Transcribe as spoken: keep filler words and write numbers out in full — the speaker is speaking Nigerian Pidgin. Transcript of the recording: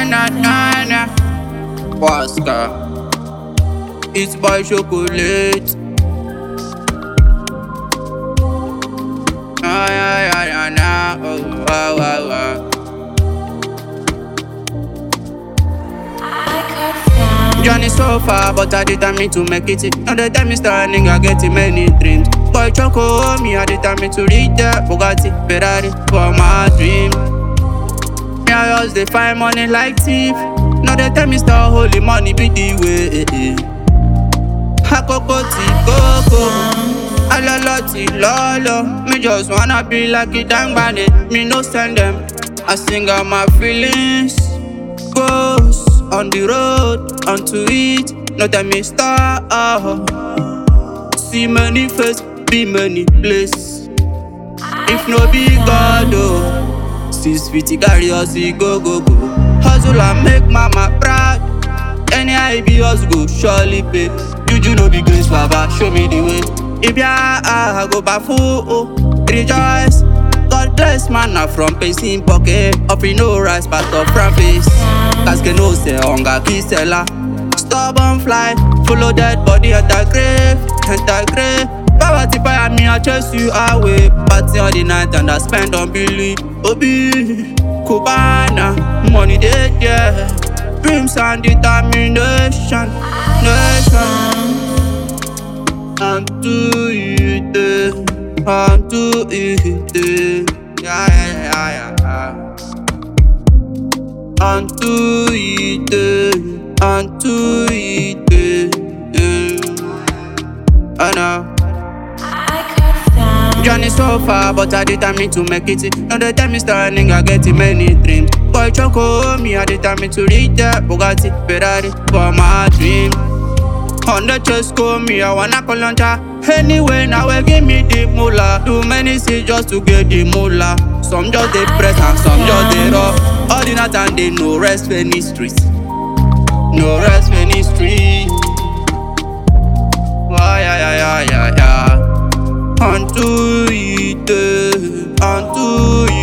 na na na. Pascal, it's by chocolate. Ah, yeah, yeah, yeah, nah. Oh, wow, wow, wow. Journey so far, but I determined to make it. Now the time is turning, I get many dreams. Boy Choco, me, I determined to reach that Bugatti, Ferrari for my dream. Me, I just dey find money like thief. Now the time is start holy money be the way. Hakoko ti koko, alaloti lolo. Me just wanna be like a dang bandit. Me no send them. I sing out my feelings. Goes on the road, onto it. No time me start. See many face, be many place. If no be God, oh, six fifty carry us, he go go go. Hustle and make mama proud. Any I be us go surely pay. You no be grace, Baba, show me the way. If ya I go back oh, rejoice. God bless man now from pacing pocket. Offering no rice, but of from face. Cause can no say hunger kiss seller. Stubborn fly, follow dead body enter grave, enter grave. Poverty fire me, I chase you away. Party all the night and I spend on Billy. Obi, Cubana, money dead, yeah. Dreams and determination, nation. I'm too easy, I'm too easy. Yeah, yeah, yeah, yeah. I'm too easy, I'm too easy. I know. Journey so far, but I determined to make it. Now the time is turning, I get many dreams. Boy Choco, me, I determined to reach that Bugatti, Ferrari for my dream. On the chest go me, I wanna call on ya. Anyway, now we give me the moolah. Do many things just to get the moolah. Some just they press and some just they rough. All the night and they no rest for any streets. No rest for any streets. Why, yeah, yeah, yeah, yeah, yeah. On to it, on to